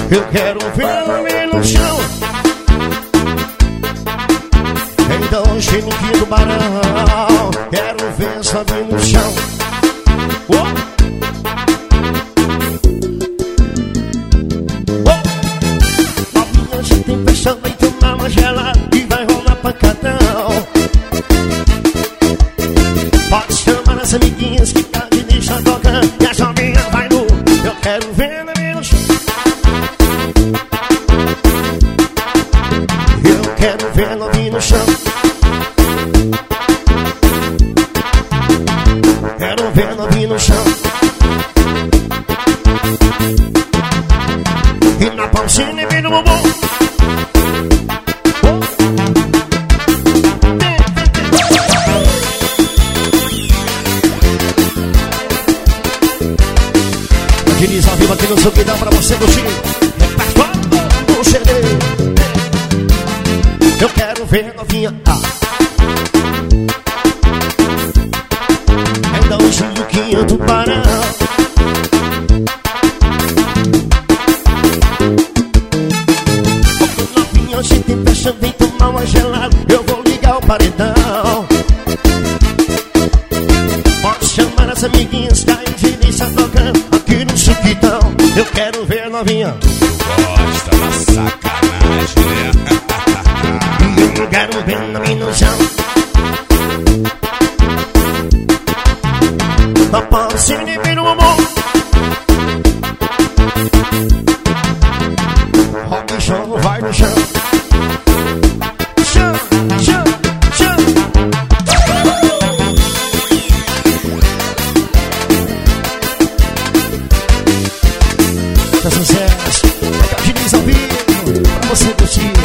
Eu quero ver ela no chão. Então chega aqui do barão. Quero ver só vir no chão. Novinha, hoje tem pressão, vai tomar uma gelada e vai rolar pancadão. Pode chamar as amiguinhas que tá de deixa tocando. E a jovinha vai no. Eu quero ver ela no chão. Eu quero ver ela vir no chão. Quero ver ela vir no chão. E na pausinha e vem no bumbum. Diniz ao vivo aqui no Suco, dá pra você curtir. No CD. Eu quero ver novinha. Ainda hoje o que eu do Pará. Novinha, hoje tem pressa, vem tomar uma gelada. Eu vou ligar o paredão. Pode chamar as amiguinhas, cai de deixa tocando aqui no Suquitão. Eu quero ver novinha. Gosta da sacanagem, né? Eu quero ver novinha no chão. A pausinha e vem no amor. Rock show vai no chão. Chão, chão, chão. Tá sucesso. Diniz ao vivo pra você curtir.